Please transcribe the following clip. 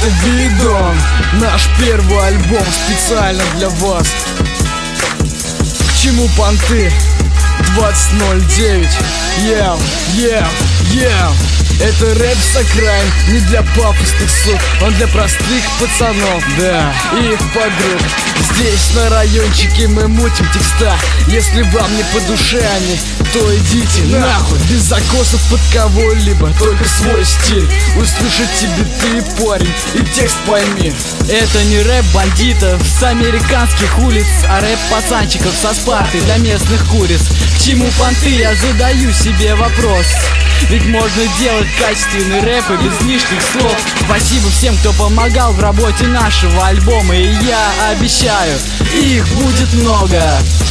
Это Бидон, наш первый альбом специально для вас. К чему понты? 2009. Это рэп с окраин, не для пафосных сук, он для простых пацанов, да, и их подруг. Здесь на райончике мы мутим текста. Если вам не по душе они, то идите нахуй. Без закосов под кого-либо, только свой стиль. Услышать тебе ты, парень, и текст пойми. Это не рэп бандитов с американских улиц, а рэп пацанчиков со Спарты для местных куриц. К чему понты, я задаю себе вопрос. Ведь можно делать качественный рэп и без лишних слов. Спасибо всем, кто помогал в работе нашего альбома. И я обещаю, их будет много.